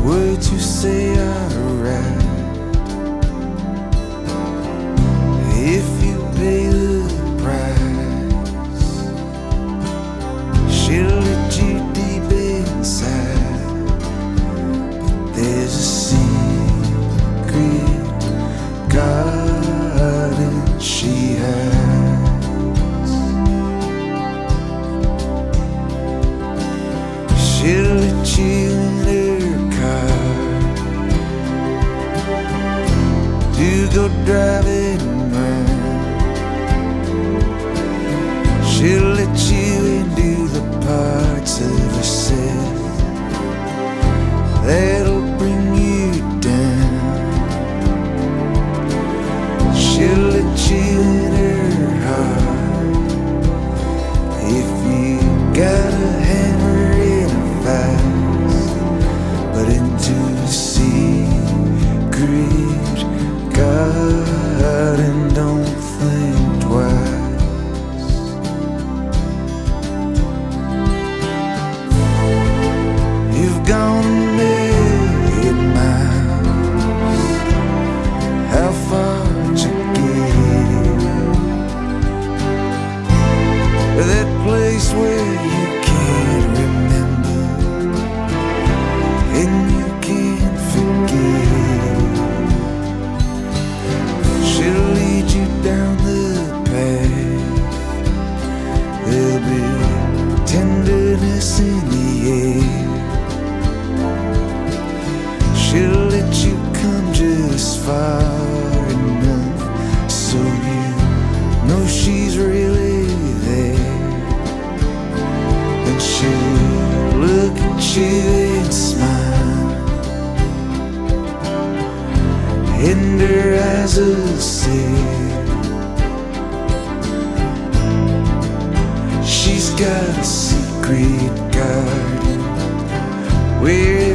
words you say are right. If you pay the price, she'll let you deep inside. But there's a secret garden she has. She'll let you in her car to go driving round. She'll let you into the parts of herself that'll bring you down. She'll let you in her heart if you got a hammer and a vise, but into the secret garden, don't think twice. You've gone a million miles. How far'd you get? That place where you can't remember and you can't forget. She'll lead you down the path. There'll be tenderness in the air. She'll let you come just far enough so you know she's really there. And she'll look at you and smile, and her eyes will say she's got a secret garden where